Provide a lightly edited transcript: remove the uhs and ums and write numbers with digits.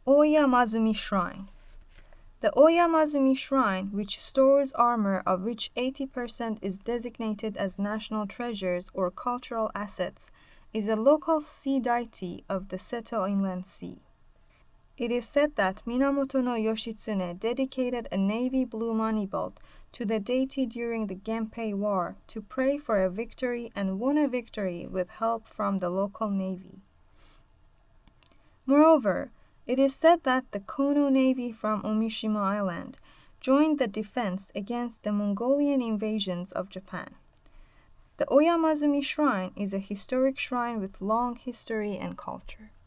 Oyamazumi Shrine. The Oyamazumi Shrine, which stores armor of which 80% is designated as national treasures or cultural assets, is a local sea deity of the Seto Inland Sea. It is said that Minamoto no Yoshitsune dedicated a navy blue money belt to the deity during the Genpei War to pray for a victory and won a victory with help from the local navy. Moreover, it is said that the Kono Navy from Omishima Island joined the defense against the Mongolian invasions of Japan. The Oyamazumi Shrine is a historic shrine with long history and culture.